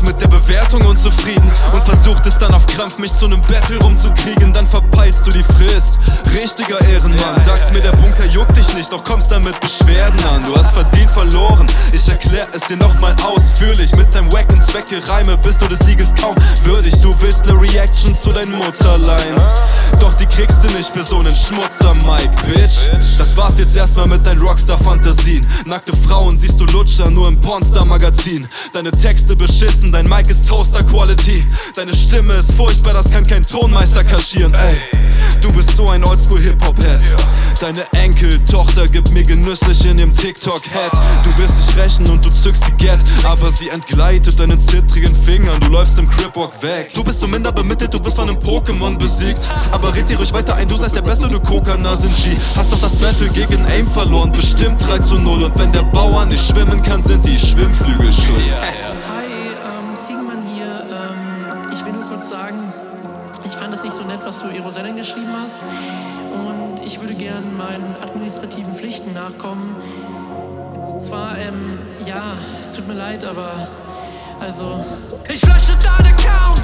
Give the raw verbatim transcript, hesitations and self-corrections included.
bist mit der Bewertung unzufrieden und versucht es dann auf Krampf, mich zu nem Battle rumzukriegen. Dann verpeilst du die Frist, richtiger Ehrenmann. Sagst mir, der Bunker juckt dich nicht, doch kommst dann mit Beschwerden an. Du hast verdient verloren, ich erklär es dir nochmal ausführlich. Mit deinem wacken Zwecke-Reime bist du des Sieges kaum würdig. Du willst ne Reaction zu deinen Mutterlines, doch die kriegst du nicht für so nen Schmutzer, Mike, Bitch. Das war's jetzt erstmal mit deinen Rockstar-Fantasien. Nackte Frauen siehst du Lutscher nur im Pornstar-Magazin. Deine Texte beschissen, dein Mic ist Toaster-Quality. Deine Stimme ist furchtbar, das kann kein Tonmeister kaschieren, ey. Du bist so ein Oldschool-Hip-Hop-Head. Deine Enkeltochter gibt mir genüsslich in ihrem TikTok-Head. Du willst dich rächen und du zückst die Get, aber sie entgleitet deinen zittrigen Fingern. Du läufst im Cripwalk weg. Du bist so minder bemittelt, du wirst von einem Pokémon besiegt. Aber red dir ruhig weiter ein, du seist der beste, du Koka-Nasen-G. Hast doch das Battle gegen Aim verloren, bestimmt drei zu null. Und wenn der Bauer nicht schwimmen kann, sind die Schwimmflügel schuld. Hi, ähm, Siegmann hier. Ähm, ich will nur kurz sagen, ich fand es nicht so nett, was du Erosellen geschrieben hast. Und ich würde gern meinen administrativen Pflichten nachkommen. Und zwar, ähm, ja, es tut mir leid, aber also... Ich lösche deinen Account!